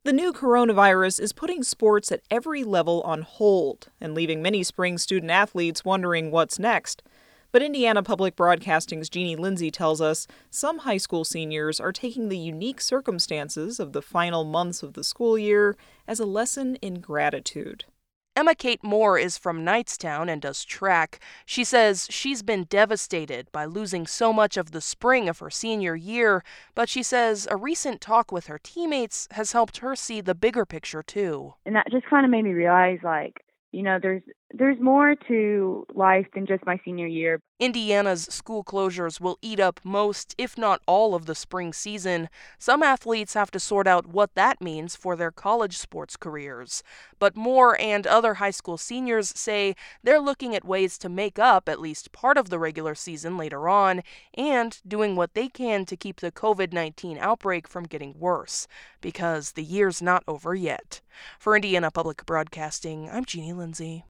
The new coronavirus is putting sports at every level on hold and leaving many spring student athletes wondering what's next. But Indiana Public Broadcasting's Jeannie Lindsay tells us some high school seniors are taking the unique circumstances of the final months of the school year as a lesson in gratitude. Emma Kate Moore is from Knightstown and does track. She says she's been devastated by losing so much of the spring of her senior year, but she says a recent talk with her teammates has helped her see the bigger picture too. And that just kind of made me realize, there's more to life than just my senior year. Indiana's school closures will eat up most, if not all, of the spring season. Some athletes have to sort out what that means for their college sports careers. But Moore and other high school seniors say they're looking at ways to make up at least part of the regular season later on and doing what they can to keep the COVID-19 outbreak from getting worse, because the year's not over yet. For Indiana Public Broadcasting, I'm Jeannie Lindsay.